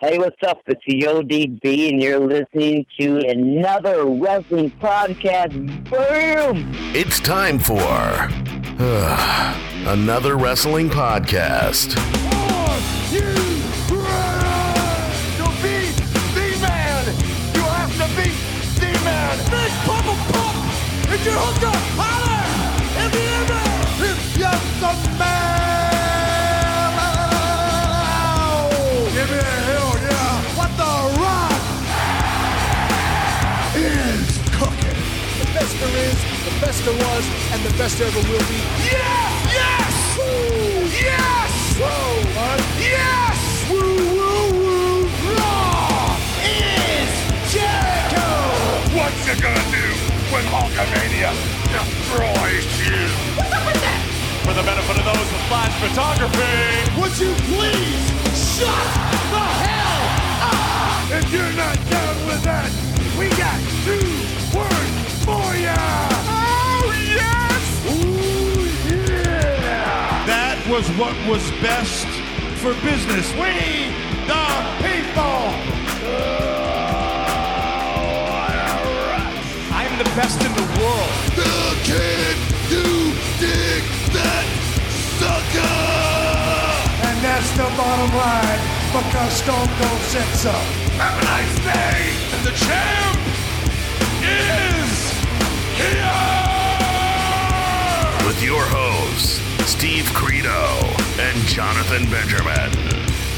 Hey, what's up? It's the ODB, and you're listening to another wrestling podcast. Boom! It's time for another wrestling podcast. Are you ready to beat the man? You have to beat the man. Big Papa Pump! If you're hooked up, holler! In the air! If you're the man! Give me a hell yeah! What the rock is cooking? The best there is, the best there was, and the best there ever will be. Yeah! Yes! Woo! Yes! Woo! Yes! Woo, woo, woo! Raw is Jericho! What's it gonna do when Hulkamania destroys you? What's up with that? For the benefit of those with flash photography, would you please shut the hell up? If you're not down with that, we got 2 words for ya! Oh, yes! Ooh, yeah! That was what was best for business. We, the people! I'm the best in the world. The kid you dig that sucker! And that's the bottom line, because Stone Cold said so. Have a nice day! And the champ is here! With your hosts, Steve Credo and Jonathan Benjamin.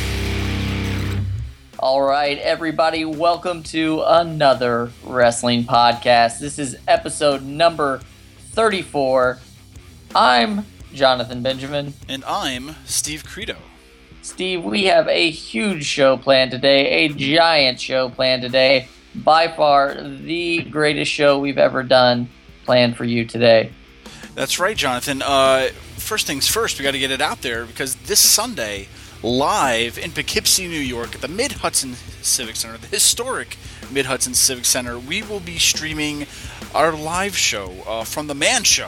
All right, everybody, welcome to another wrestling podcast. This is episode number 34. I'm Jonathan Benjamin. And I'm Steve Credo. Steve, we have a huge show planned today, a giant show planned today. By far the greatest show we've ever done planned for you today. That's right, Jonathan. First things first, we got to get it out there because this Sunday, live in Poughkeepsie, New York, at the Mid-Hudson Civic Center, the historic Mid-Hudson Civic Center, we will be streaming our live show from The Man Show.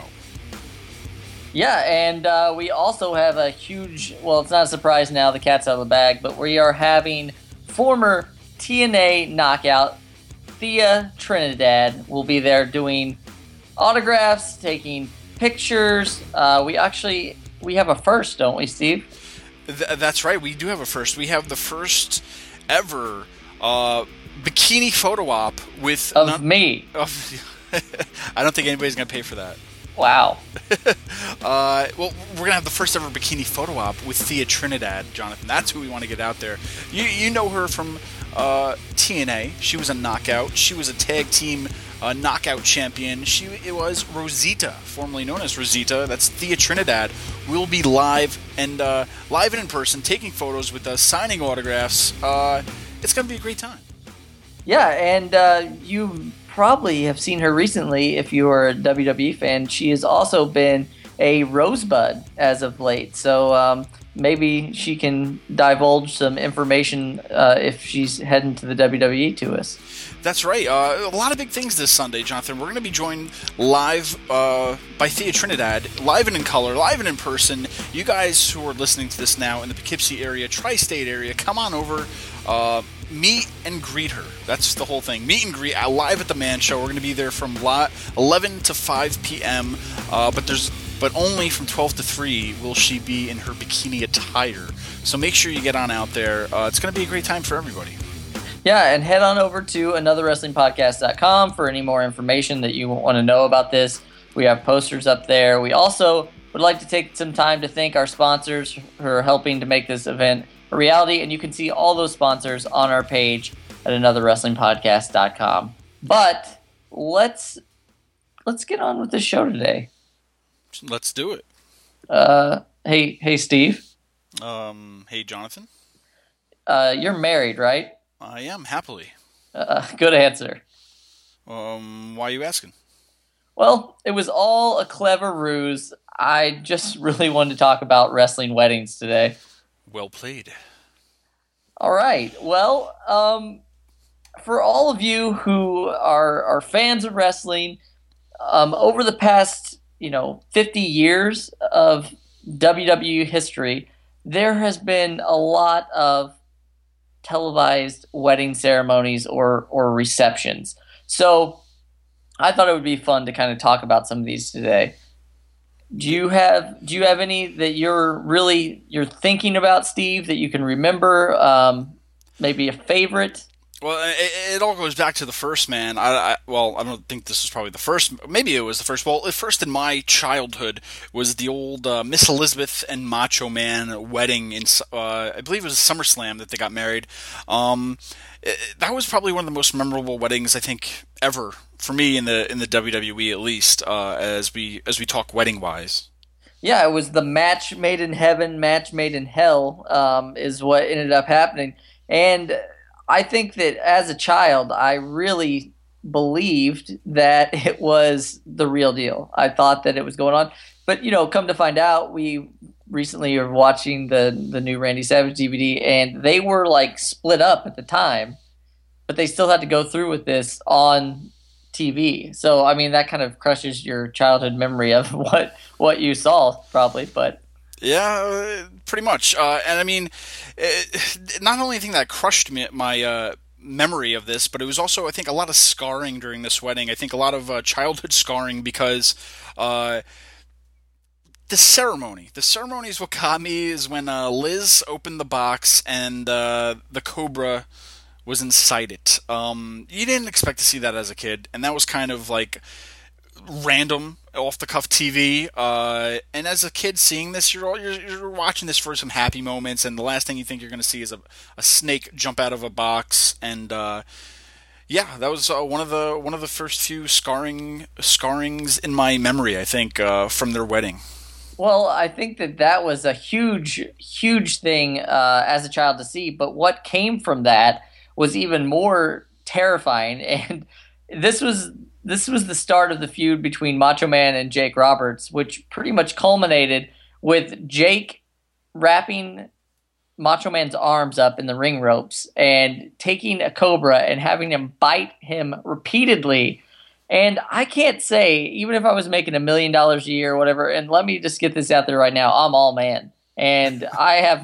Yeah, and we also have a huge, well, it's not a surprise now, the cat's out of the bag, but we are having former TNA knockout Thea Trinidad will be there doing autographs, taking pictures. We have a first, don't we, Steve? That's right, we do have a first. We have the first ever bikini photo op with... me. I don't think anybody's going to pay for that. Wow. Well, we're going to have the first ever bikini photo op with Thea Trinidad, Jonathan. That's who we want to get out there. You know her from TNA. She was a knockout. She was a tag team knockout champion. It was Rosita, formerly known as Rosita. That's Thea Trinidad. We'll be live and in person, taking photos with us, signing autographs. It's going to be a great time. Yeah, and you probably have seen her recently if you are a WWE fan. She has also been a Rosebud as of late, so maybe she can divulge some information if she's heading to the WWE to us. That's right. A lot of big things this Sunday, Jonathan. We're going to be joined live by Thea Trinidad, live and in color, live and in person. You guys who are listening to this now in the Poughkeepsie area, tri-state area, come on over. Meet and greet her. That's the whole thing. Meet and greet live at the Man Show. We're going to be there from 11 to 5 p.m. But only from 12 to 3 will she be in her bikini attire. So make sure you get on out there. It's going to be a great time for everybody. Yeah, and head on over to anotherwrestlingpodcast.com for any more information that you want to know about this. We have posters up there. We also would like to take some time to thank our sponsors who are helping to make this event a reality, and you can see all those sponsors on our page at anotherwrestlingpodcast.com. But let's get on with the show today. Let's do it. Hey, Steve. Hey, Jonathan. You're married, right? I am, happily. Good answer. Why are you asking? Well, it was all a clever ruse. I just really wanted to talk about wrestling weddings today. Well played. All right. Well, for all of you who are fans of wrestling, over the past 50 years of WWE history, there has been a lot of televised wedding ceremonies or receptions. So I thought it would be fun to kind of talk about some of these today. Do you have any that you're thinking about, Steve, that you can remember? Maybe a favorite? Well, it all goes back to the first, man. I don't think this was probably the first. Maybe it was the first. Well, the first in my childhood was the old Miss Elizabeth and Macho Man wedding in, I believe it was SummerSlam that they got married. That was probably one of the most memorable weddings I think ever for me in the WWE, at least as we talk wedding wise. Yeah, it was the match made in heaven, match made in hell, is what ended up happening. And I think that as a child, I really believed that it was the real deal. I thought that it was going on. But, come to find out, we recently are watching the new Randy Savage DVD, and they were like split up at the time, but they still had to go through with this on TV. So, I mean, that kind of crushes your childhood memory of what you saw, probably, but... Yeah, pretty much. And I mean, not only thing that crushed my memory of this, but it was also, I think, a lot of scarring during this wedding. I think a lot of childhood scarring because the ceremony is what got me. Is when Liz opened the box and the Cobra was inside it. You didn't expect to see that as a kid, and that was kind of like random, off-the-cuff TV, and as a kid seeing this, you're watching this for some happy moments, and the last thing you think you're going to see is a snake jump out of a box, and yeah, that was one of the first few scarrings in my memory, I think, from their wedding. Well, I think that was a huge thing as a child to see, but what came from that was even more terrifying, and this was the start of the feud between Macho Man and Jake Roberts, which pretty much culminated with Jake wrapping Macho Man's arms up in the ring ropes and taking a Cobra and having him bite him repeatedly. And I can't say, even if I was making $1 million a year or whatever, and let me just get this out there right now, I'm all man. And I have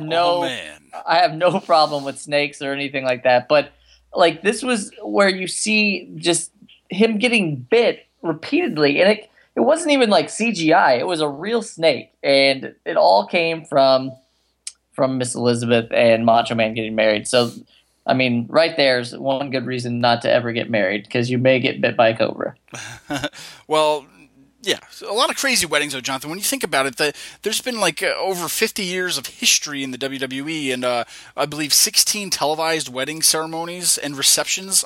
no problem with snakes or anything like that. But like, this was where you see just him getting bit repeatedly, and it wasn't even like CGI. It was a real snake, and it all came from Miss Elizabeth and Macho Man getting married. So, I mean, right there's one good reason not to ever get married, because you may get bit by a cobra. Well, yeah, a lot of crazy weddings, though, Jonathan. When you think about it, there's been like over 50 years of history in the WWE, and I believe 16 televised wedding ceremonies and receptions.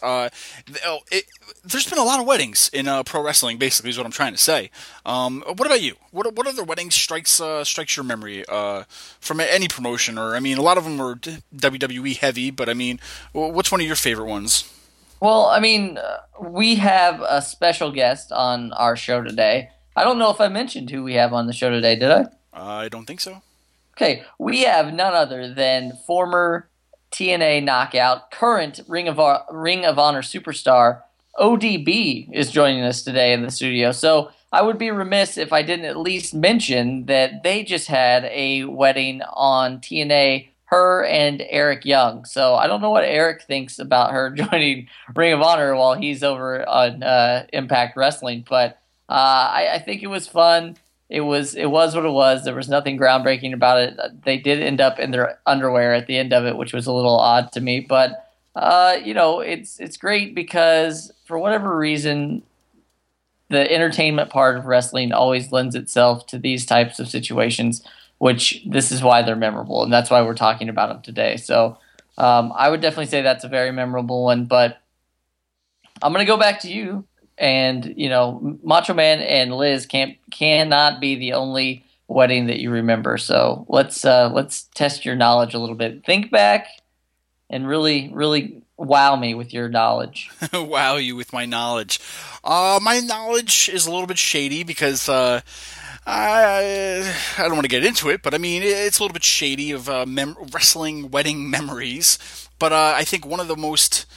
There's been a lot of weddings in pro wrestling, basically, is what I'm trying to say. What about you? What other weddings strikes your memory from any promotion? Or, I mean, a lot of them are WWE heavy, but I mean, what's one of your favorite ones? Well, I mean, we have a special guest on our show today. I don't know if I mentioned who we have on the show today, did I? I don't think so. Okay, we have none other than former TNA Knockout, current Ring of Honor superstar, ODB is joining us today in the studio. So I would be remiss if I didn't at least mention that they just had a wedding on TNA, her and Eric Young. So I don't know what Eric thinks about her joining Ring of Honor while he's over on Impact Wrestling, but I think it was fun. It was what it was. There was nothing groundbreaking about it. They did end up in their underwear at the end of it, which was a little odd to me, but it's great because for whatever reason, the entertainment part of wrestling always lends itself to these types of situations, which this is why they're memorable, and that's why we're talking about them today. So I would definitely say that's a very memorable one, but I'm going to go back to you. And, Macho Man and Liz cannot be the only wedding that you remember. So let's test your knowledge a little bit. Think back and really, really wow me with your knowledge. Wow you with my knowledge. My knowledge is a little bit shady because I don't want to get into it, but I mean, it's a little bit shady of wrestling wedding memories. But I think one of the most,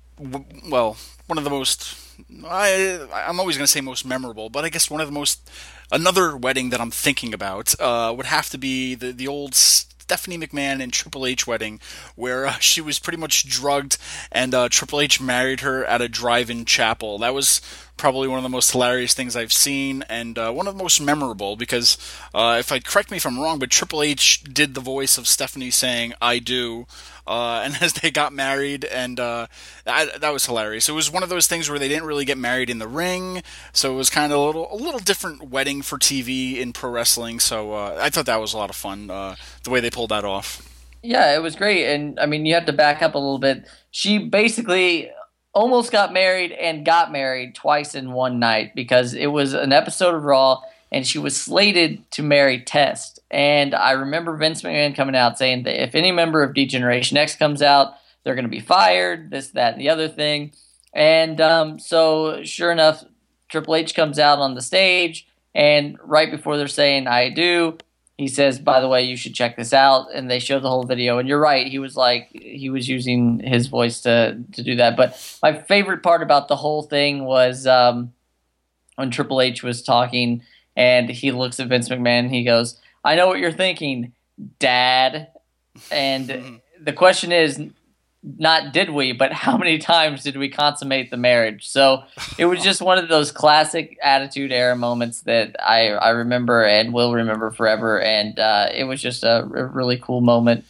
I'm always going to say most memorable, but I guess another wedding that I'm thinking about would have to be the old Stephanie McMahon and Triple H wedding, where she was pretty much drugged, and Triple H married her at a drive-in chapel. That was probably one of the most hilarious things I've seen, and one of the most memorable, because correct me if I'm wrong, but Triple H did the voice of Stephanie saying "I do," and as they got married, and that was hilarious. It was one of those things where they didn't really get married in the ring, so it was kind of a little different wedding for TV in pro wrestling. So I thought that was a lot of fun, the way they pulled that off. Yeah, it was great, and I mean, you have to back up a little bit. She basically almost got married twice in one night, because it was an episode of Raw and she was slated to marry Test. And I remember Vince McMahon coming out saying that if any member of D-Generation X comes out, they're going to be fired, this, that, and the other thing. And so sure enough, Triple H comes out on the stage, and right before they're saying "I do," he says, "By the way, you should check this out." And they show the whole video. And you're right, he was using his voice to do that. But my favorite part about the whole thing was when Triple H was talking, and he looks at Vince McMahon and he goes, "I know what you're thinking, Dad." And the question is not did we, but how many times did we consummate the marriage? So it was just one of those classic Attitude Era moments that I remember and will remember forever. And it was just a really cool moment.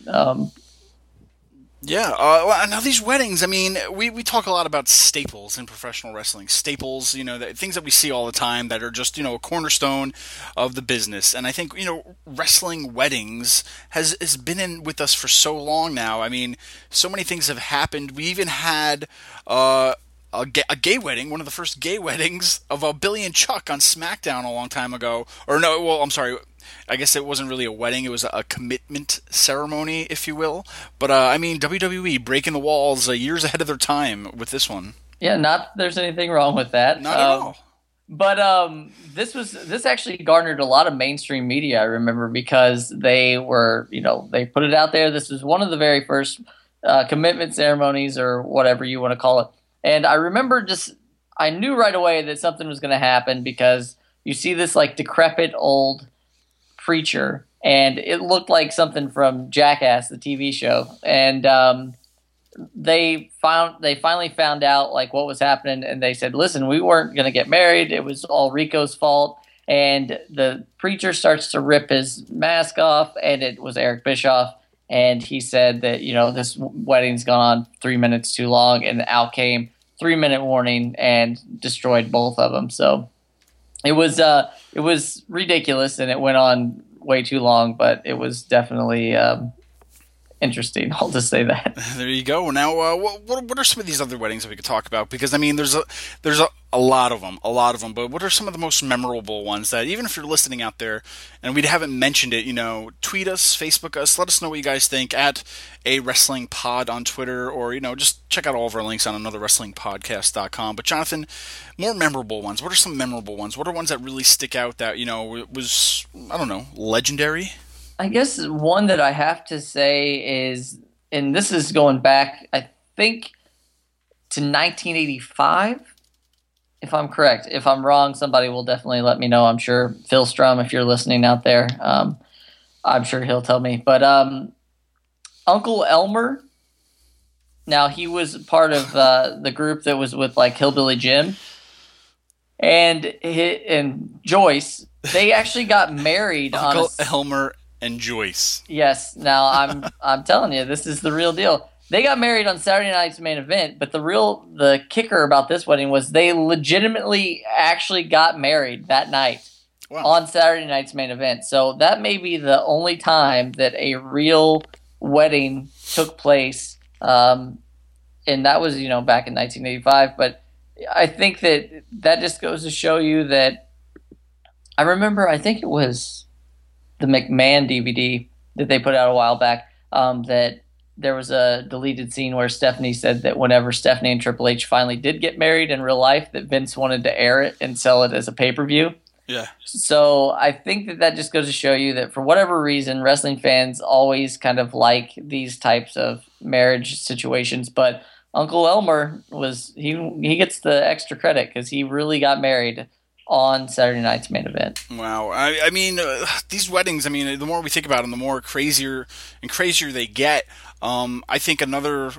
Now these weddings, I mean, we talk a lot about staples in professional wrestling. Staples, things that we see all the time that are just, a cornerstone of the business. And I think, wrestling weddings has been with us for so long now. I mean, so many things have happened. We even had a gay wedding, one of the first gay weddings of Billy and Chuck on SmackDown a long time ago. Or no, well, I'm sorry. I guess it wasn't really a wedding. It was a commitment ceremony, if you will. But, WWE breaking the walls years ahead of their time with this one. Yeah, not that there's anything wrong with that. Not at all. But this actually garnered a lot of mainstream media, I remember, because they were, they put it out there. This was one of the very first commitment ceremonies, or whatever you want to call it. And I remember I knew right away that something was going to happen, because you see this decrepit old preacher, and it looked like something from Jackass, the TV show. And they finally found out what was happening, and they said, "Listen, we weren't going to get married. It was all Rico's fault." And the preacher starts to rip his mask off, and it was Eric Bischoff. And he said that, this wedding's gone on 3 minutes too long, and out came 3-minute warning and destroyed both of them. So it was ridiculous, and it went on way too long, but it was definitely interesting. I'll just say that. There you go. Now, what are some of these other weddings that we could talk about? Because, I mean, there's a lot of them, but what are some of the most memorable ones that, even if you're listening out there and we haven't mentioned it, tweet us, Facebook us, let us know what you guys think at A Wrestling Pod on Twitter, or, just check out all of our links on anotherwrestlingpodcast.com. But Jonathan, more memorable ones. What are some memorable ones? What are ones that really stick out that, was, I don't know, legendary? I guess one that I have to say is, and this is going back, I think, to 1985, if I'm correct. If I'm wrong, somebody will definitely let me know. I'm sure Phil Strum, if you're listening out there, I'm sure he'll tell me. But Uncle Elmer, now he was part of the group that was with Hillbilly Jim and Joyce. They actually got married. Uncle Elmer and Joyce. Yes. Now I'm telling you, this is the real deal. They got married on Saturday Night's Main Event, but the kicker about this wedding was they legitimately actually got married that night. Wow. On Saturday Night's Main Event. So that may be the only time that a real wedding took place, and that was back in 1985. But I think that just goes to show you that. I remember, I think it was the McMahon DVD that they put out a while back, that there was a deleted scene where Stephanie said that whenever Stephanie and Triple H finally did get married in real life, that Vince wanted to air it and sell it as a pay-per-view. Yeah. So I think that just goes to show you that for whatever reason, wrestling fans always kind of like these types of marriage situations. But Uncle Elmer he gets the extra credit, because he really got married on Saturday night's main event. Wow. I mean, these weddings, I mean, the more we think about them, the more crazier and crazier they get. I think another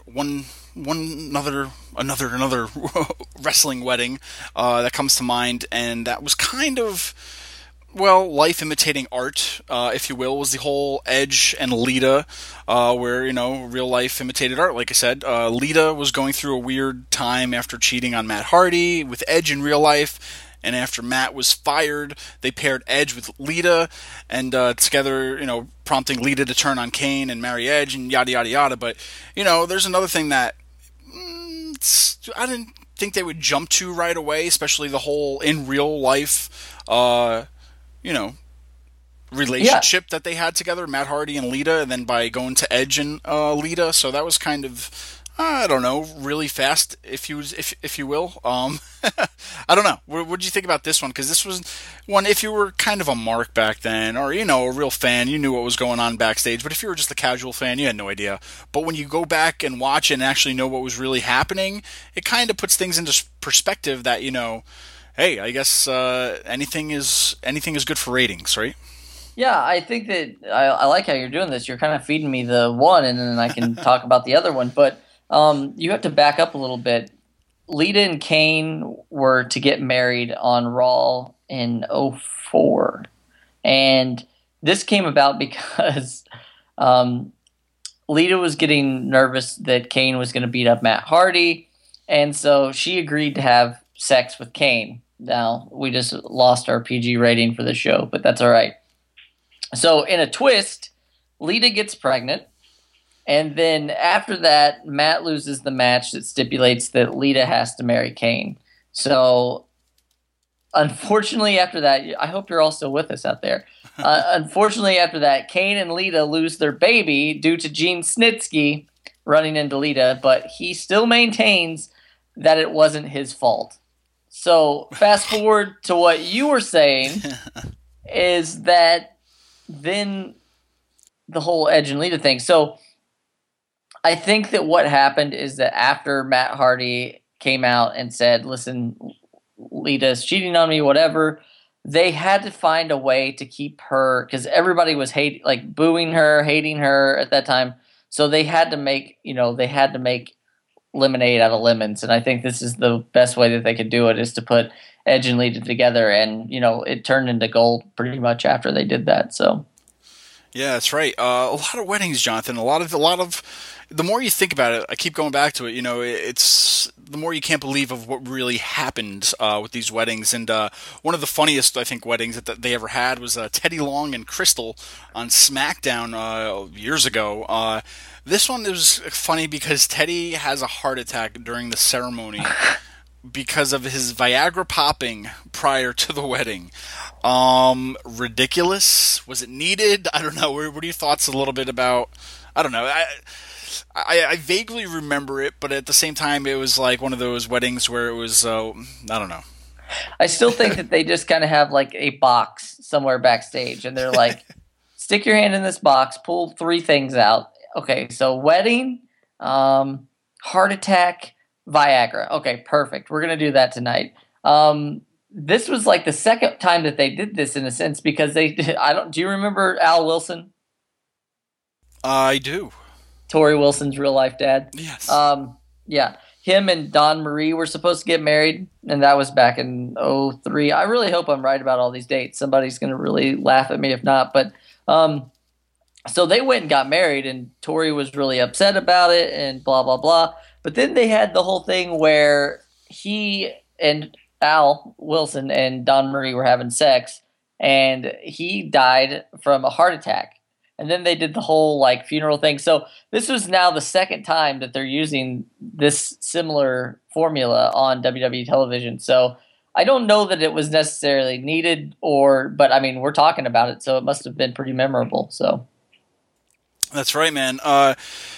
wrestling wedding that comes to mind, and that was kind of, well, life imitating art, if you will, was the whole Edge and Lita, where, real life imitated art. Like I said, Lita was going through a weird time after cheating on Matt Hardy with Edge in real life. And after Matt was fired, they paired Edge with Lita, and together, prompting Lita to turn on Kane and marry Edge, and yada, yada, yada. But, there's another thing that I didn't think they would jump to right away, especially the whole in real life, relationship that they had together, Matt Hardy and Lita, and then by going to Edge and Lita. So that was kind of, I don't know, really fast, if you will. I don't know. What did you think about this one? Because this was one, if you were kind of a mark back then, or, a real fan, you knew what was going on backstage. But if you were just a casual fan, you had no idea. But when you go back and watch it and actually know what was really happening, it kind of puts things into perspective that, hey, I guess anything is good for ratings, right? Yeah, I think that I like how you're doing this. You're kind of feeding me the one, and then I can talk about the other one. But you have to back up a little bit. Lita and Kane were to get married on Raw in 2004. And this came about because Lita was getting nervous that Kane was going to beat up Matt Hardy. And so she agreed to have sex with Kane. Now, we just lost our PG rating for the show, but that's all right. So in a twist, Lita gets pregnant. And then after that, Matt loses the match that stipulates that Lita has to marry Kane. So, unfortunately, after that, I hope you're all still with us out there. Unfortunately, after that, Kane and Lita lose their baby due to Gene Snitsky running into Lita, but he still maintains that it wasn't his fault. So, fast forward to what you were saying is that then the whole Edge and Lita thing. So, I think that what happened is that after Matt Hardy came out and said, listen, Lita's cheating on me, whatever, they had to find a way to keep her, because everybody was booing her, hating her at that time. So they had to make lemonade out of lemons. And I think this is the best way that they could do it, is to put Edge and Lita together. And, it turned into gold pretty much after they did that. So. Yeah, that's right. A lot of weddings, Jonathan. A lot of. The more you think about it, I keep going back to it. It's the more you can't believe of what really happened with these weddings. And one of the funniest, I think, weddings that they ever had was Teddy Long and Crystal on SmackDown years ago. This one was funny because Teddy has a heart attack during the ceremony because of his Viagra popping prior to the wedding. Ridiculous? Was it needed? I don't know. What are your thoughts a little bit about? I don't know. I vaguely remember it, but at the same time, it was like one of those weddings where it was, I don't know. I still think that they just kind of have like a box somewhere backstage, and they're like, stick your hand in this box, pull 3 things out. Okay, so wedding, heart attack, Viagra. Okay, perfect. We're going to do that tonight. This was like the second time that they did this, in a sense, because do you remember Al Wilson? I do. Tori Wilson's real life dad. Yes. Yeah. Him and Dawn Marie were supposed to get married, and that was back in 2003. I really hope I'm right about all these dates. Somebody's going to really laugh at me if not. But so they went and got married, and Tori was really upset about it and blah, blah, blah. But then they had the whole thing where he and Al Wilson and Dawn Marie were having sex, and he died from a heart attack. And then they did the whole funeral thing. So this was now the second time that they're using this similar formula on WWE television. So I don't know that it was necessarily needed, but I mean, we're talking about it, so it must have been pretty memorable. So that's right, man. I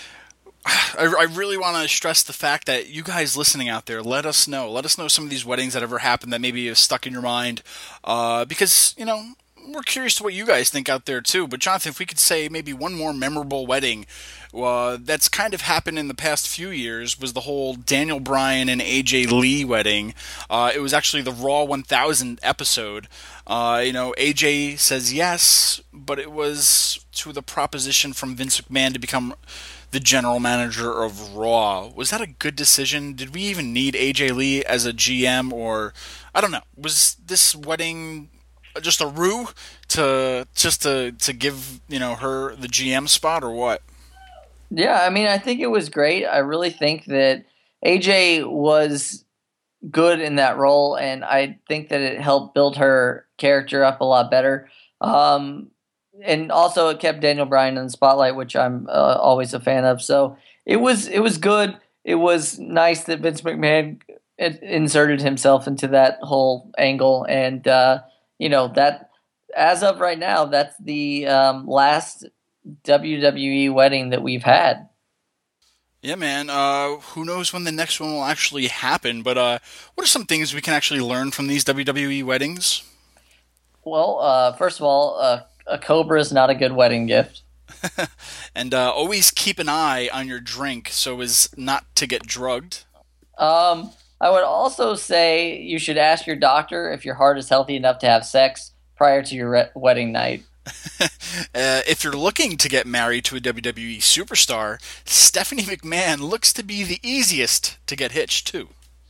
really want to stress the fact that you guys listening out there, let us know some of these weddings that ever happened that maybe is stuck in your mind, because we're curious to what you guys think out there too. But Jonathan, if we could say maybe one more memorable wedding that's kind of happened in the past few years was the whole Daniel Bryan and AJ Lee wedding. It was actually the Raw 1000 episode. AJ says yes, but it was to the proposition from Vince McMahon to become the general manager of Raw. Was that a good decision? Did we even need AJ Lee as a GM, or I don't know? Was this wedding just a ruse to give her the GM spot, or what? Yeah, I mean, I think it was great. I really think that AJ was good in that role, and I think that it helped build her character up a lot better. And also, it kept Daniel Bryan in the spotlight, which I'm always a fan of. So it was good. It was nice that Vince McMahon inserted himself into that whole angle, and that as of right now, that's the last WWE wedding that we've had. Yeah, man. Who knows when the next one will actually happen? But what are some things we can actually learn from these WWE weddings? Well, first of all, a cobra is not a good wedding gift. And always keep an eye on your drink so as not to get drugged. I would also say you should ask your doctor if your heart is healthy enough to have sex prior to your wedding night. If you're looking to get married to a WWE superstar, Stephanie McMahon looks to be the easiest to get hitched to.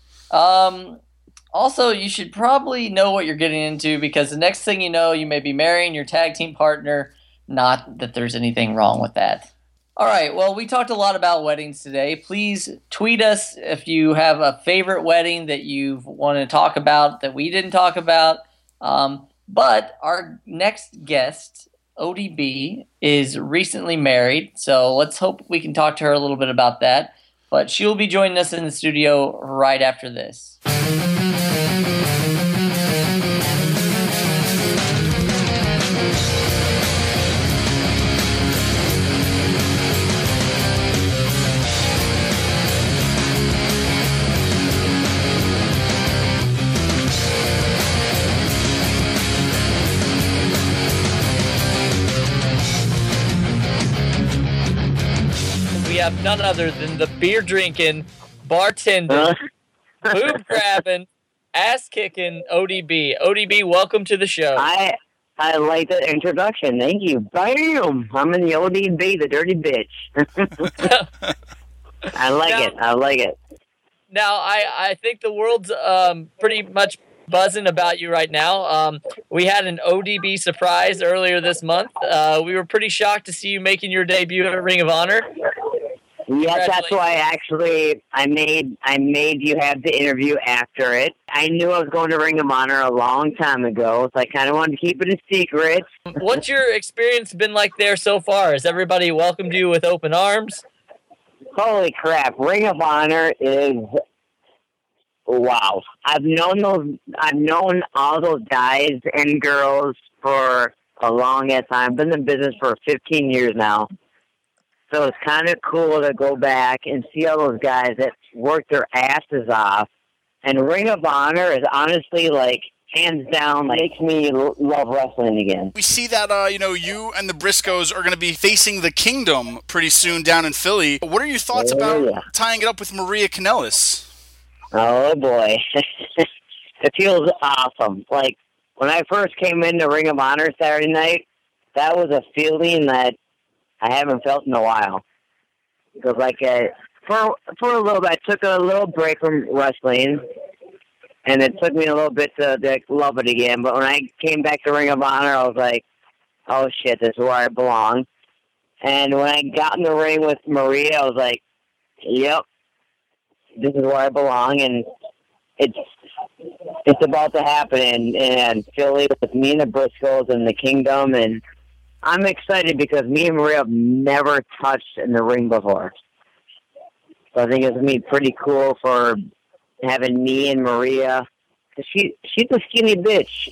Also, you should probably know what you're getting into, because the next thing you know, you may be marrying your tag team partner. Not that there's anything wrong with that. All right, well, we talked a lot about weddings today. Please tweet us if you have a favorite wedding that you want to talk about that we didn't talk about. But our next guest, ODB, is recently married, so let's hope we can talk to her a little bit about that. But she'll be joining us in the studio right after this. We have none other than the beer drinking, bartending, boob grabbing, ass kicking ODB. ODB, welcome to the show. I like the introduction. Thank you. Bam! I'm in the ODB, the dirty bitch. I like it. Now, I think the world's pretty much buzzing about you right now. We had an ODB surprise earlier this month. We were pretty shocked to see you making your debut at Ring of Honor. Yes, that's why I made you have the interview after it. I knew I was going to Ring of Honor a long time ago, so I kind of wanted to keep it a secret. What's your experience been like there so far? Has everybody welcomed you with open arms? Holy crap, Ring of Honor is wow. I've known all those guys and girls for a long time. I've been in business for 15 years now. So it's kind of cool to go back and see all those guys that worked their asses off. And Ring of Honor is honestly, hands down, makes me love wrestling again. We see that, you and the Briscoes are going to be facing the Kingdom pretty soon down in Philly. What are your thoughts about tying it up with Maria Kanellis? Oh, boy. It feels awesome. When I first came into Ring of Honor Saturday night, that was a feeling that I haven't felt in a while. Because, for a little bit, I took a little break from wrestling, and it took me a little bit to love it again. But when I came back to Ring of Honor, I was like, oh, shit, this is where I belong. And when I got in the ring with Maria, I was like, yep, this is where I belong. And it's about to happen in Philly with me and the Briscoes and the Kingdom, and I'm excited because me and Maria have never touched in the ring before. So I think it's going to be pretty cool for having me and Maria. She's a skinny bitch.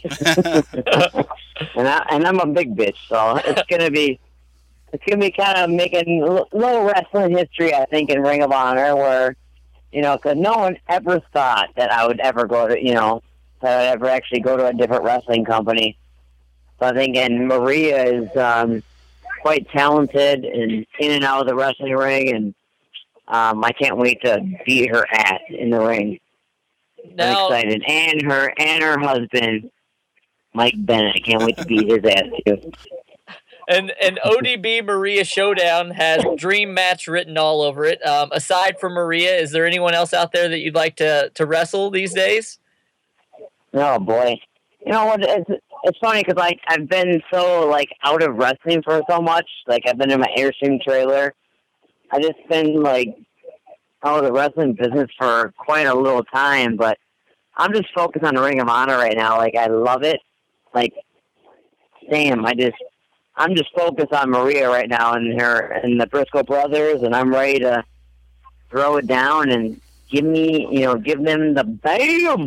and I'm a big bitch, so it's going to be kind of making a little wrestling history, I think, in Ring of Honor, where, because no one ever thought that I would ever go to, that I would ever actually go to a different wrestling company. So I think, and Maria is quite talented and in and out of the wrestling ring, and I can't wait to beat her ass in the ring. Now, I'm excited. And her husband, Mike Bennett. I can't wait to beat his ass too. and ODB Maria Showdown has dream match written all over it. Aside from Maria, is there anyone else out there that you'd like to wrestle these days? Oh boy, you know what? It's funny because like I've been so like out of wrestling for so much. Like I've been in my Airstream trailer. I just been like out of the wrestling business for quite a little time, but I'm just focused on the Ring of Honor right now. Like I love it. Like damn, I'm just focused on Maria right now and the Briscoe brothers, and I'm ready to throw it down and give them the bam.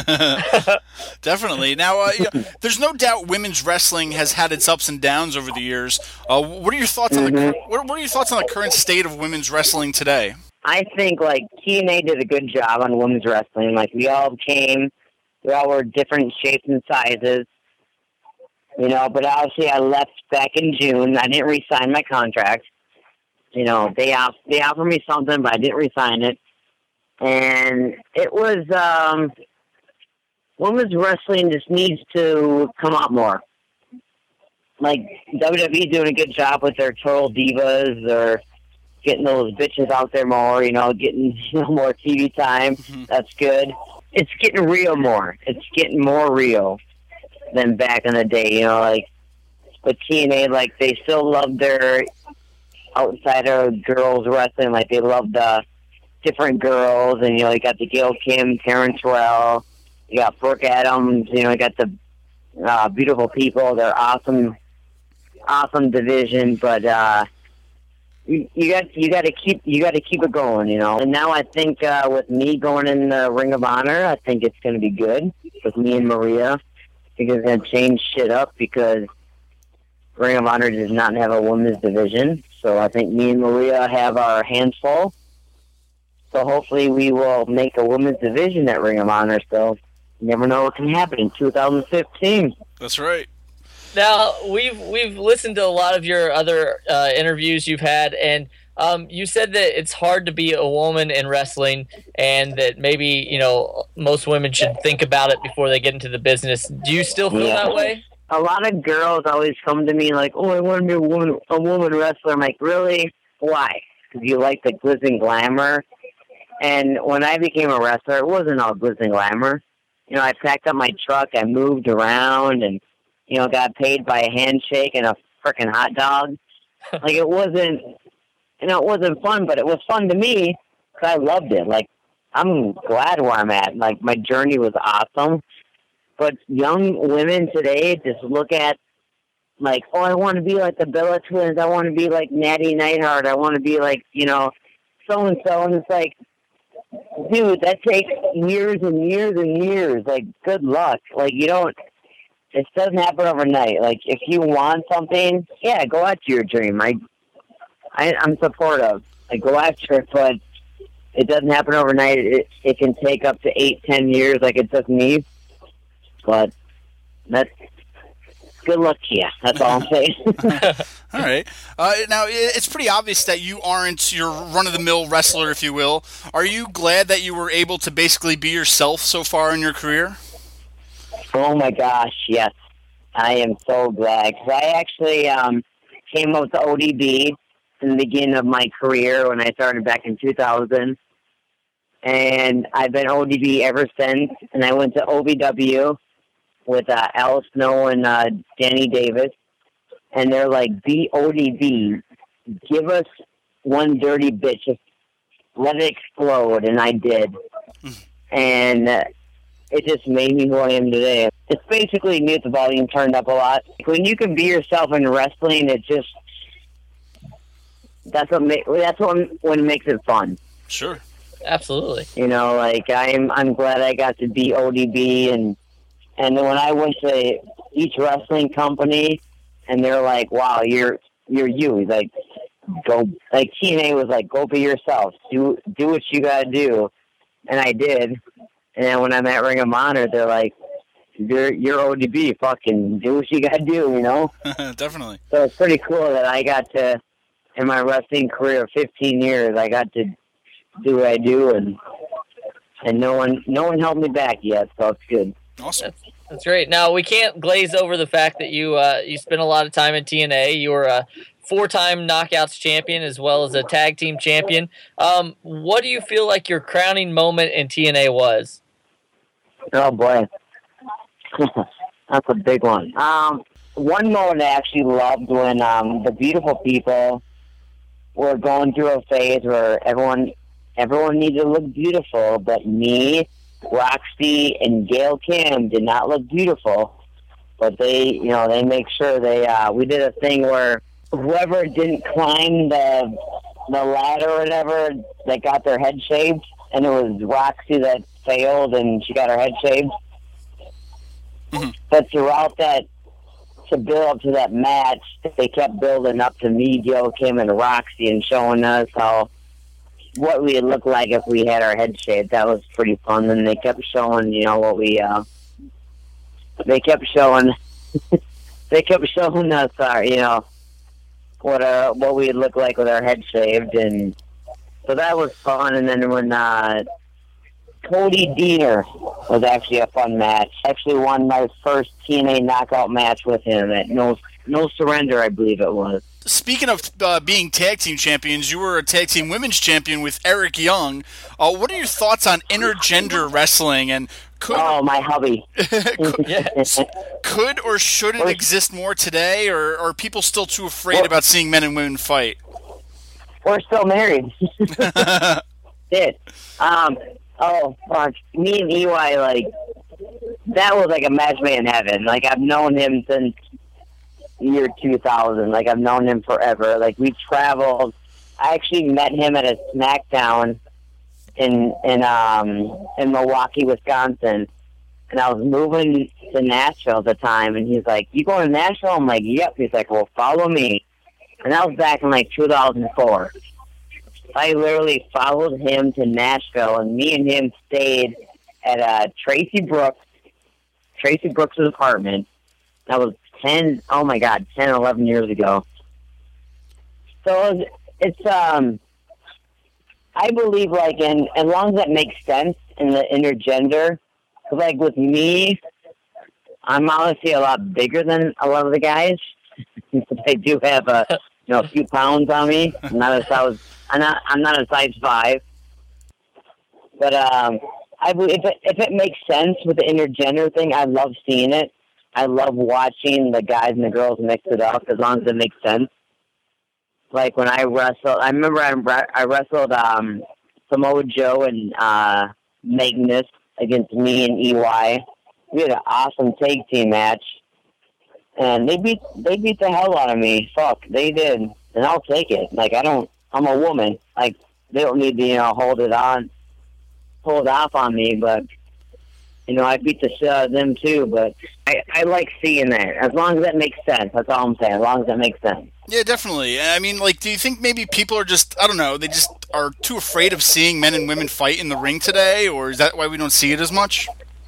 Definitely. Now, there's no doubt women's wrestling has had its ups and downs over the years. What are your thoughts on what are your thoughts on the current state of women's wrestling today? I think like TNA did a good job on women's wrestling. Like we all were different shapes and sizes. You know, but obviously I left back in June. I didn't re-sign my contract. You know, they offered me something, but I didn't re-sign it. And it was, women's wrestling just needs to come out more. Like, WWE doing a good job with their Total Divas or getting those bitches out there more, you know, getting more TV time. Mm-hmm. That's good. It's getting real more. It's getting more real than back in the day, you know, like with TNA, like they still love their outsider girls wrestling, like they love the different girls, and you know, you got the Gail Kim, Karen Terrell, you got Brooke Adams, you know, you got the beautiful people. They're awesome division, but you got to keep it going, you know. And now I think with me going in the Ring of Honor, I think it's going to be good with me and Maria. I think it's going to change shit up because Ring of Honor does not have a women's division. So I think me and Maria have our hands full. So hopefully we will make a women's division at Ring of Honor. So you never know what can happen in 2015. That's right. Now, we've listened to a lot of your other interviews you've had, and you said that it's hard to be a woman in wrestling, and that maybe, you know, most women should think about it before they get into the business. Do you still feel that way? A lot of girls always come to me like, "Oh, I want to be a woman wrestler." I'm like, "Really? Why?" Because you like the glitz and glamour. And when I became a wrestler, it wasn't all glitz and glamour. You know, I packed up my truck, I moved around, and you know, got paid by a handshake and a frickin' hot dog. Like it wasn't. You know, it wasn't fun, but it was fun to me because I loved it. Like, I'm glad where I'm at. Like, my journey was awesome. But young women today just look at, like, oh, I want to be like the Bella Twins. I want to be like Natty Neidhart. I want to be like, you know, so-and-so. And it's like, dude, that takes years and years and years. Like, good luck. Like, it doesn't happen overnight. Like, if you want something, yeah, go after your dream. I'm supportive. I go after it, but it doesn't happen overnight. It can take up to 8-10 years, like it took me. But that's good luck to you. That's all I'm saying. All right. Now, it's pretty obvious that you aren't your run-of-the-mill wrestler, if you will. Are you glad that you were able to basically be yourself so far in your career? Oh, my gosh, yes. I am so glad. Because I actually came up to ODB in the beginning of my career when I started back in 2000. And I've been ODB ever since. And I went to OVW with Al Snow and Danny Davis. And they're like, be ODB. Give us one dirty bitch. Just let it explode. And I did. And it just made me who I am today. It's basically me with the volume turned up a lot. When you can be yourself in wrestling, it just... That's what makes it fun. Sure, absolutely. You know, like I'm glad I got to be ODB, and then when I went to each wrestling company, and they're like, "Wow, you're you." He's like, "Go." Like TNA was like, "Go be yourself. Do what you gotta do," and I did. And then when I'm at Ring of Honor, they're like, you're ODB. Fucking do what you gotta do, you know. Definitely. So it's pretty cool that I got to, in my wrestling career of 15 years, I got to do what I do, and no one held me back yet. So it's good. Awesome. That's great. Now, we can't glaze over the fact that you spent a lot of time in TNA. You were a 4-time Knockouts champion as well as a tag team champion. What do you feel like your crowning moment in TNA was? Oh, boy. That's a big one. One moment I actually loved when the Beautiful People were going through a phase where everyone needed to look beautiful, but me, Roxy, and Gail Kim did not look beautiful. But they make sure we did a thing where whoever didn't climb the ladder or whatever, they got their head shaved, and it was Roxy that failed and she got her head shaved. Mm-hmm. But throughout that, to build up to that match, they kept building up to me, Gail Kim, and Roxy, and showing us what we would look like if we had our head shaved. That was pretty fun. And they kept showing, what we, they kept showing us our, what we would look like with our head shaved. And so that was fun. And then when, Cody Deaner was actually a fun match. Actually won my first TNA knockout match with him at No Surrender, I believe it was. Speaking of being tag team champions, you were a tag team women's champion with Eric Young. What are your thoughts on intergender wrestling? And my hubby. Could or should it exist more today, or are people still too afraid about seeing men and women fight? We're still married. Shit. Oh, fuck. Me and EY, that was like a match made in heaven. I've known him since year 2000. I've known him forever. We traveled. I actually met him at a SmackDown in Milwaukee, Wisconsin. And I was moving to Nashville at the time. And he's like, "You going to Nashville?" I'm like, "Yep." He's like, "Well, follow me." And that was back in 2004. I literally followed him to Nashville, and me and him stayed at Tracy Brooks' apartment. That was 10, 11 years ago. So it's I believe, as long as that makes sense in the intergender, with me, I'm honestly a lot bigger than a lot of the guys. They do have a few pounds on me. I'm not a size 5, but I believe if it makes sense with the intergender thing, I love seeing it. I love watching the guys and the girls mix it up as long as it makes sense. When I wrestled, I remember I wrestled Samoa Joe and Magnus against me and EY. We had an awesome tag team match, and they beat the hell out of me. Fuck, they did, and I'll take it. I'm a woman. They don't need to, hold it off on me, but, I beat the shit out of them too, but I like seeing that. As long as that makes sense. That's all I'm saying. As long as that makes sense. Yeah, definitely. I mean, do you think maybe people are just, I don't know, they just are too afraid of seeing men and women fight in the ring today, or is that why we don't see it as much?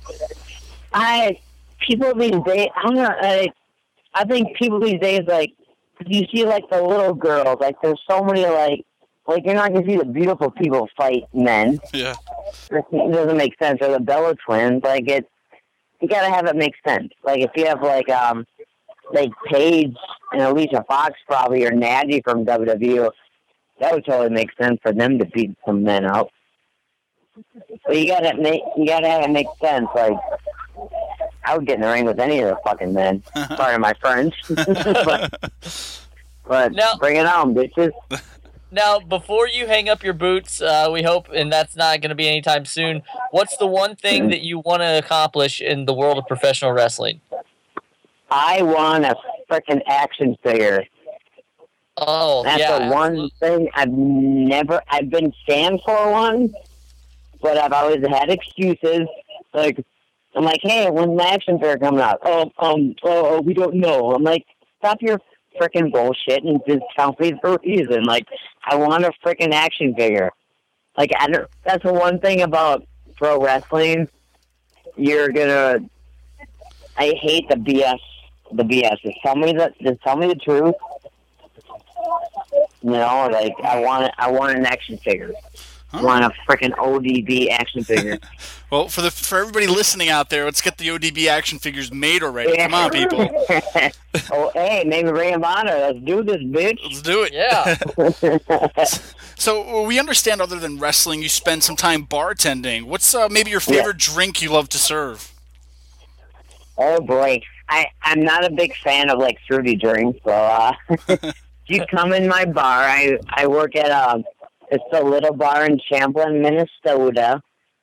People these days, I don't know, I think people these days, you see, the little girls, there's so many, you're not going to see the Beautiful People fight men. Yeah. It doesn't make sense. Or the Bella Twins. You got to have it make sense. If you have, Paige and Alicia Fox probably, or Natty from WWE, that would totally make sense for them to beat some men up. But you got to have it make sense. I would get in the ring with any of the fucking men. Sorry to my friends. but now, bring it on, bitches. Now, before you hang up your boots, we hope, and that's not going to be anytime soon, what's the one thing that you want to accomplish in the world of professional wrestling? I want a freaking action figure. Oh, that's yeah. The one thing I've been scanned for one, but I've always had excuses. I'm like, hey, when's the action figure coming out? Oh, we don't know. I'm like, stop your freaking bullshit and just tell me the reason. I want a freaking action figure. That's the one thing about pro wrestling. You're gonna I hate the BS. The BS. Just tell me the truth. You know, like I want an action figure. I want a freaking ODB action figure. Well, for everybody listening out there, let's get the ODB action figures made already. Yeah. Come on, people. Oh, hey, maybe Ring of Honor. Let's do this, bitch. Let's do it. Yeah. So we understand, other than wrestling, you spend some time bartending. What's maybe your favorite drink you love to serve? Oh boy, I'm not a big fan of like fruity drinks. So if you come in my bar, I work at it's a little bar in Champlin, Minnesota.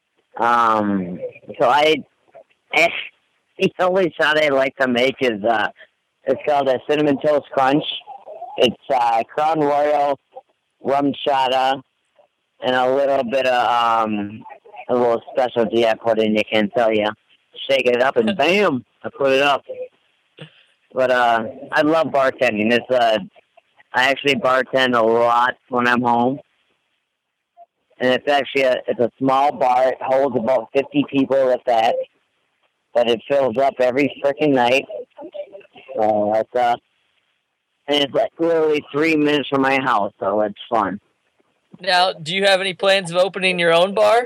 So the only shot I like to make is it's called a Cinnamon Toast Crunch. It's Crown Royal, rum shata, and a little bit of a little specialty I put in. You can't tell you. Shake it up and bam, I put it up. But I love bartending. I actually bartend a lot when I'm home. And it's actually it's a small bar. It holds about 50 people at that. But it fills up every freaking night. And it's like literally 3 minutes from my house, so it's fun. Now, do you have any plans of opening your own bar?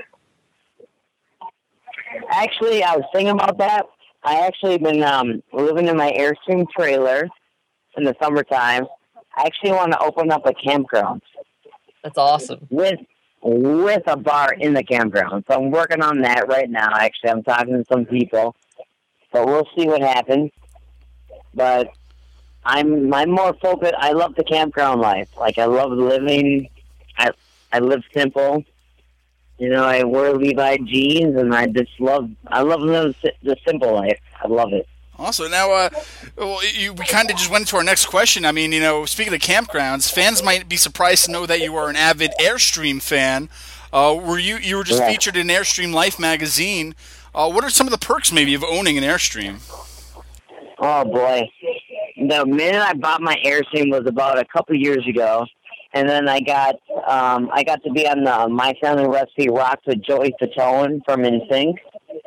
Actually, I was thinking about that. I actually been living in my Airstream trailer in the summertime. I actually want to open up a campground. That's awesome. With a bar in the campground. So I'm working on that right now. Actually, I'm talking to some people. But we'll see what happens. But I'm more focused. I love the campground life. Like, I love living. I live simple. You know, I wear Levi jeans, and I love living the simple life. I love it. Awesome. Now, we kind of just went to our next question. I mean, you know, speaking of campgrounds, fans might be surprised to know that you are an avid Airstream fan. You were just featured in Airstream Life magazine. What are some of the perks, maybe, of owning an Airstream? Oh boy, the minute I bought my Airstream was about a couple years ago, and then I got to be on the My Family Recipe Rocks with Joey Fatone from NSYNC.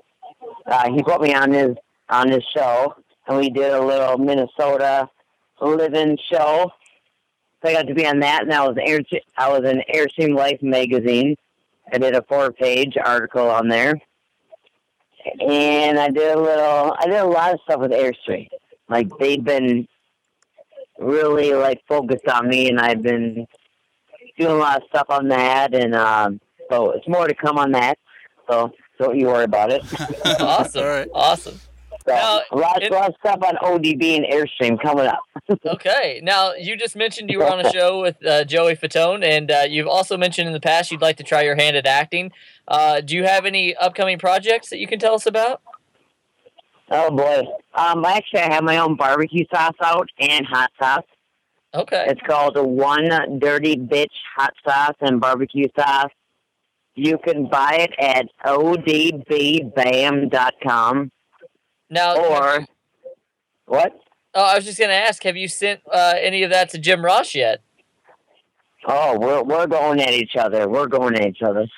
He put me on his show, and we did a little Minnesota live-in show. So I got to be on that, and I was in Airstream Life magazine. I did a 4-page article on there, and I did a lot of stuff with Airstream. Like, they've been really like focused on me, and I've been doing a lot of stuff on that, and so it's more to come on that. So don't you worry about it. Awesome. All right. Awesome. So, now, a lot of stuff on ODB and Airstream coming up. Okay. Now, you just mentioned you were on a show with Joey Fatone, and you've also mentioned in the past you'd like to try your hand at acting. Do you have any upcoming projects that you can tell us about? Oh, boy. Actually, I have my own barbecue sauce out and hot sauce. Okay. It's called One Dirty Bitch Hot Sauce and Barbecue Sauce. You can buy it at odbbam.com. Now, or what? Oh, I was just going to ask, have you sent any of that to Jim Ross yet? Oh, we're going at each other. We're going at each other.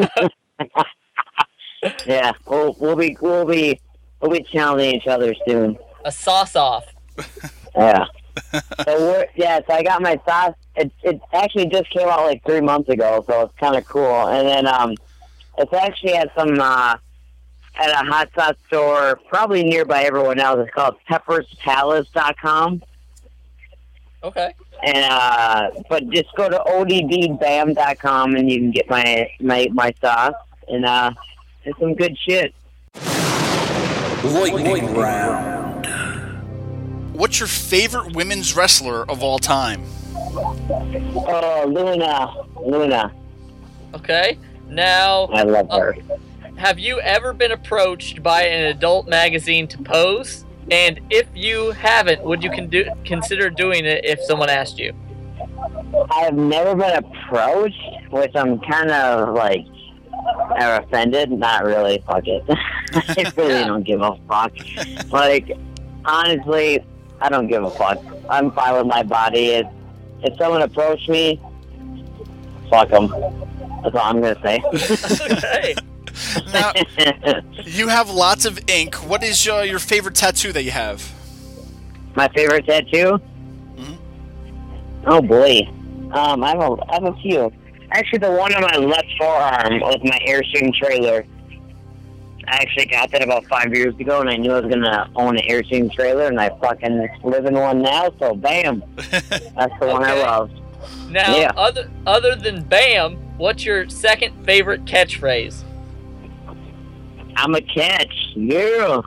Yeah, we'll be challenging each other soon. A sauce off. Yeah. So I got my sauce. It actually just came out like 3 months ago, so it's kind of cool. And then it's actually at at a hot sauce store, probably nearby everyone else. It's called pepperspalace.com. Okay. And but just go to odbbam.com and you can get my sauce, and it's some good shit. Lightning round. What's your favorite women's wrestler of all time? Oh, Luna. Okay. Now, I love her. Have you ever been approached by an adult magazine to pose? And if you haven't, would you consider doing it if someone asked you? I have never been approached, which I'm kind of like offended. Not really. Fuck it. I really don't give a fuck. Like, honestly, I don't give a fuck. I'm fine with my body. If someone approached me, fuck them. That's all I'm gonna say. Okay. Now, you have lots of ink. What is your favorite tattoo that you have? My favorite tattoo? Mm-hmm. Oh boy, I have a few. Actually, the one on my left forearm was my Airstream trailer. I actually got that about 5 years ago, and I knew I was gonna own an Airstream trailer, and I fucking live in one now. So bam, that's the one I love. Now, Yeah. other than BAM, what's your second favorite catchphrase? I'm a catch, yeah.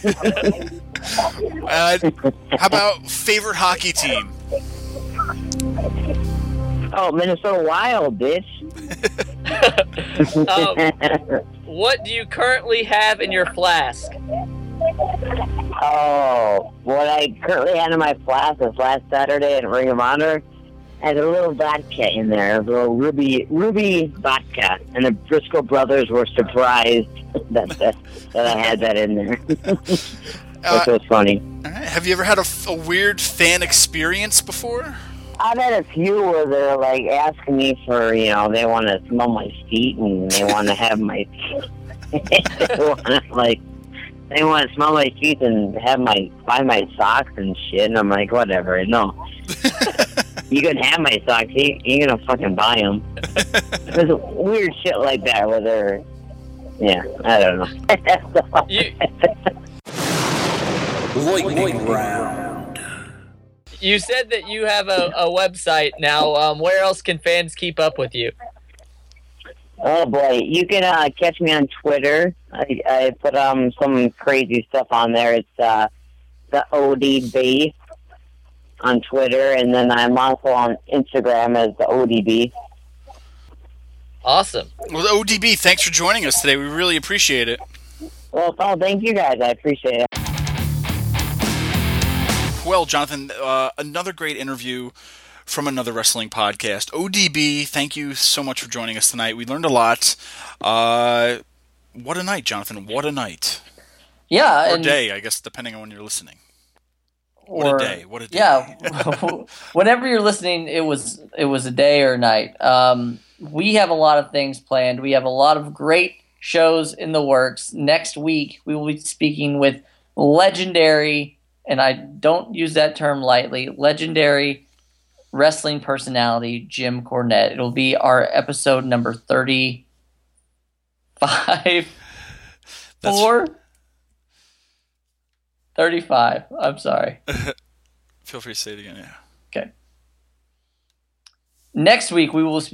How about favorite hockey team? Oh, Minnesota Wild, bitch. What do you currently have in your flask? Oh, what I currently had in my flask was last Saturday at Ring of Honor. Had a little vodka in there, a little ruby vodka, and the Briscoe brothers were surprised that I had that in there, which was funny. All right. Have you ever had a weird fan experience before? I've had a few where they're like asking me for, they want to smell my feet and they want to have my, they want to smell my feet and buy my socks and shit. And I'm like, whatever, no. You can have my socks, you ain't gonna fucking buy them. There's weird shit like that where they're, I don't know. Lightning round. You said that you have a website now. Where else can fans keep up with you? Oh boy, you can catch me on Twitter. I put some crazy stuff on there. It's the ODB on Twitter, and then I'm also on Instagram as the ODB. Awesome. Well, ODB, thanks for joining us today. We really appreciate it. Well, thank you guys. I appreciate it. Well, Jonathan, another great interview from Another Wrestling Podcast. ODB, thank you so much for joining us tonight. We learned a lot. What a night, Jonathan. What a night. Yeah. Or day, I guess, depending on when you're listening. What a day. What a day. Yeah. Whenever you're listening, it was a day or a night. We have a lot of things planned. We have a lot of great shows in the works. Next week, we will be speaking with legendary, and I don't use that term lightly, legendary wrestling personality Jim Cornette. It'll be our episode number 35. 35. I'm sorry. Feel free to say it again, yeah. Okay. Next week we will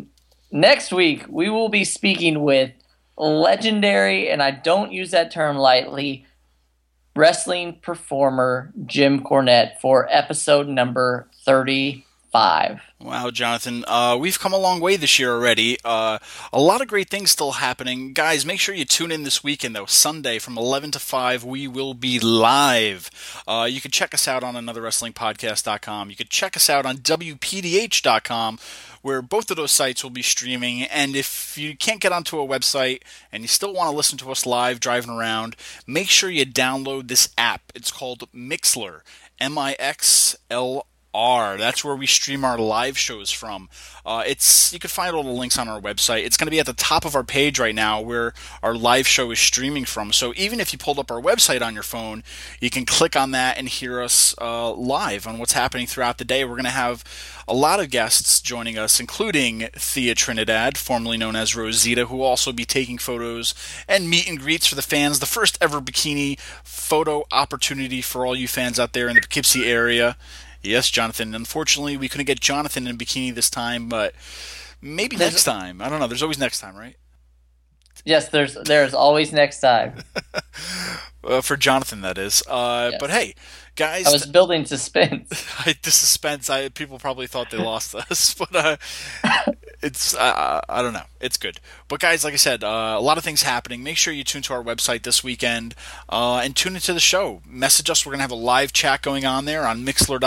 be speaking with legendary, and I don't use that term lightly, wrestling performer Jim Cornette for episode number 35. Wow, Jonathan. We've come a long way this year already. A lot of great things still happening. Guys, make sure you tune in this weekend, though. Sunday from 11 to 5, we will be live. You can check us out on anotherwrestlingpodcast.com. You can check us out on WPDH.com, where both of those sites will be streaming. And if you can't get onto a website and you still want to listen to us live driving around, make sure you download this app. It's called Mixlr, Mixlr. That's where we stream our live shows from. You can find all the links on our website. It's going to be at the top of our page right now where our live show is streaming from. So even if you pulled up our website on your phone, you can click on that and hear us live on what's happening throughout the day. We're going to have a lot of guests joining us, including Thea Trinidad, formerly known as Rosita, who will also be taking photos and meet and greets for the fans. The first ever bikini photo opportunity for all you fans out there in the Poughkeepsie area. Yes, Jonathan. Unfortunately, we couldn't get Jonathan in bikini this time, but maybe next time. I don't know. There's always next time, right? Yes, there's always next time. For Jonathan, that is. Yes. But hey, guys, I was building suspense. The suspense. People probably thought they lost us, but it's I don't know. It's good. But guys, like I said, a lot of things happening. Make sure you tune to our website this weekend and tune into the show. Message us. We're gonna have a live chat going on there on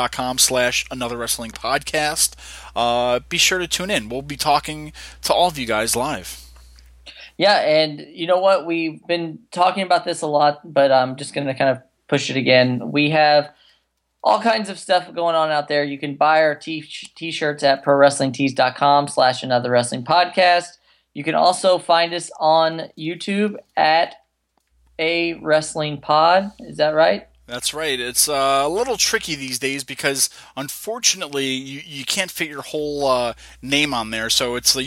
Mixlr.com/anotherwrestlingpodcast. Be sure to tune in. We'll be talking to all of you guys live. Yeah, and you know what? We've been talking about this a lot, but I'm just going to kind of push it again. We have all kinds of stuff going on out there. You can buy our t-shirts at prowrestlingtees.com/anotherwrestlingpodcast. You can also find us on YouTube at A Wrestling Pod. Is that right? That's right. It's a little tricky these days because, unfortunately, you can't fit your whole name on there. So it's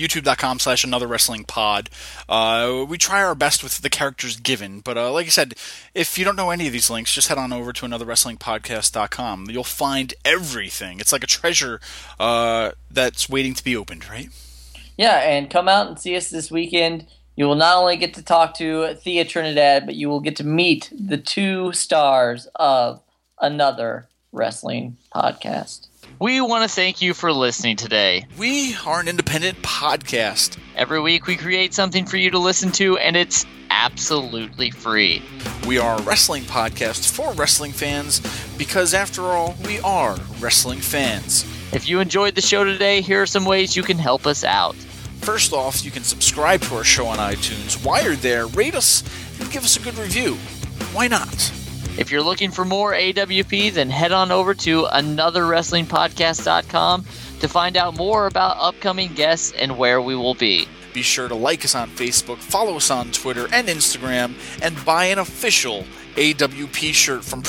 youtube.com/anotherwrestlingpod. We try our best with the characters given. But like I said, if you don't know any of these links, just head on over to anotherwrestlingpodcast.com. You'll find everything. It's like a treasure that's waiting to be opened, right? Yeah, and come out and see us this weekend. You will not only get to talk to Thea Trinidad, but you will get to meet the 2 stars of Another Wrestling Podcast. We want to thank you for listening today. We are an independent podcast. Every week we create something for you to listen to, and it's absolutely free. We are a wrestling podcast for wrestling fans because, after all, we are wrestling fans. If you enjoyed the show today, here are some ways you can help us out. First off, you can subscribe to our show on iTunes. While you're there, rate us and give us a good review. Why not? If you're looking for more AWP, then head on over to anotherwrestlingpodcast.com to find out more about upcoming guests and where we will be. Be sure to like us on Facebook, follow us on Twitter and Instagram, and buy an official AWP shirt from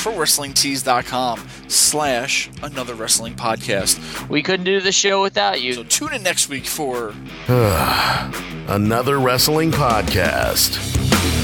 ProWrestlingTees.com/anotherwrestlingpodcast. We couldn't do the show without you. So tune in next week for Another Wrestling Podcast.